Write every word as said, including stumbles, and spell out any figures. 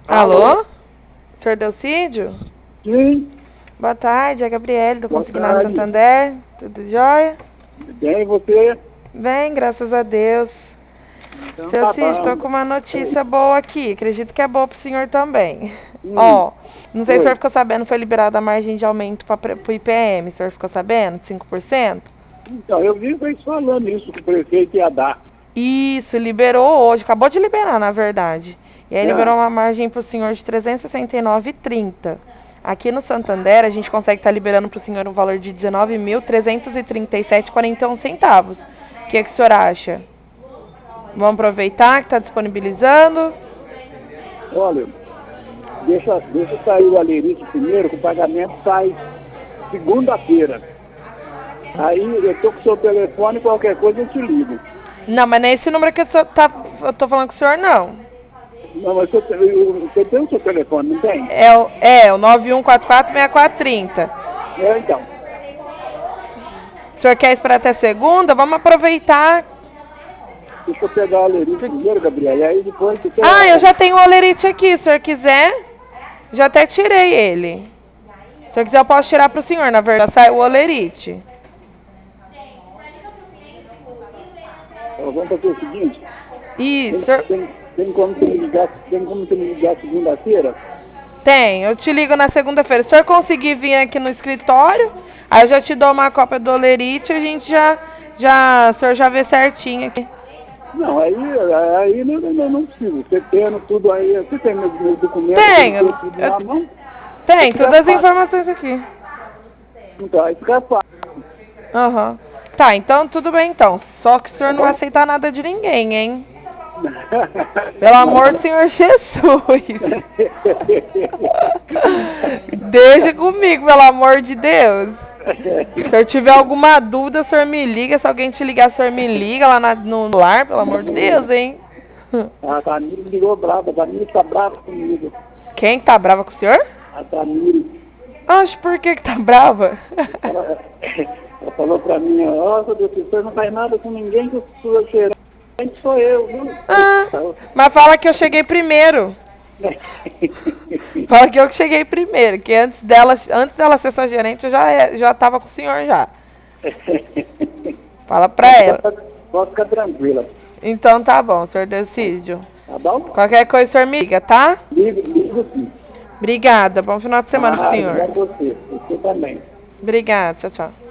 Alô? Senhor Delcídio? Sim. Boa tarde, é a Gabriele do Boa Consignado tarde. Santander. Tudo jóia? Bem, você? Bem, graças a Deus. Então Seu tá Cid, tô bom. com uma notícia boa aqui. Acredito que é boa pro senhor também. Hum, Ó, não sei se o senhor oi. ficou sabendo, foi liberada a margem de aumento para pro I P M. O senhor ficou sabendo? De cinco por cento? Então, eu vi vocês falando isso que o prefeito ia dar. Isso, liberou hoje. Acabou de liberar, na verdade. E aí É. liberou uma margem pro senhor de trezentos e sessenta e nove reais e trinta centavos. Aqui no Santander, a gente consegue estar liberando pro senhor um valor de dezenove mil trezentos e trinta e sete reais e quarenta e um centavos. O que, que o senhor acha? Vamos aproveitar que está disponibilizando? Olha, deixa, deixa sair o Alerite primeiro, que o pagamento sai segunda-feira. Aí eu tô com o seu telefone, qualquer coisa eu te ligo. Não, mas não é esse número que eu, só tá, eu tô falando com o senhor, não. Não, mas você, você tem o seu telefone, não tem? É o, é, o nove um quatro quatro, seis quatro três zero. É, então. O senhor quer esperar até segunda? Vamos aproveitar. Deixa eu pegar o Alerite primeiro, Gabriel, e aí depois você quer... Ah, eu já tenho o olerite aqui, se o senhor quiser. Já até tirei ele. Se o senhor quiser, eu posso tirar pro senhor, na verdade, sai o olerite. Ó, vamos fazer o seguinte... Isso, Tem, senhor... tem, tem como você me ligar, tem como você me ligar segunda-feira? Tem, eu te ligo na segunda-feira. Se o senhor conseguir vir aqui no escritório, aí eu já te dou uma cópia do olerite e a gente já, já, o senhor já vê certinho aqui. Não, aí, aí não, não, não precisa. Você tendo tudo aí, você tem meus, meus documentos, Tenho. tem tudo na Eu, mão? tem, Aí fica todas as fácil. informações aqui. Então, aí fica fácil. Aham. Tá, então tudo bem então. Só que o senhor Tá não vai bom? aceitar nada de ninguém, hein? Pelo amor do Senhor Jesus. Deixa comigo, pelo amor de Deus. Se o senhor tiver alguma dúvida, o senhor me liga. Se alguém te ligar, o senhor me liga lá na- no lar, pelo amor de Deus, hein? A Tamires ligou brava, a Tamires tá brava comigo. Quem tá brava com o senhor? A Tamires, Acho por que que tá brava? ela, ela falou pra mim, nossa, Deus, você não faz nada com ninguém que o sua gerente sou eu, viu? Ah, mas fala que eu cheguei primeiro. Fala que eu que cheguei primeiro, que antes dela, antes dela ser sua gerente, eu já, é- já tava com o senhor já. Fala pra ela. Pode ficar tranquila, Então tá bom, senhor Delcídio. tá bom? Qualquer coisa, o senhor me liga, tá? Ligo, ligo sim. Obrigada. Bom final de semana pro Ah, senhor. obrigado a você, você também. Obrigada. Tchau, tchau.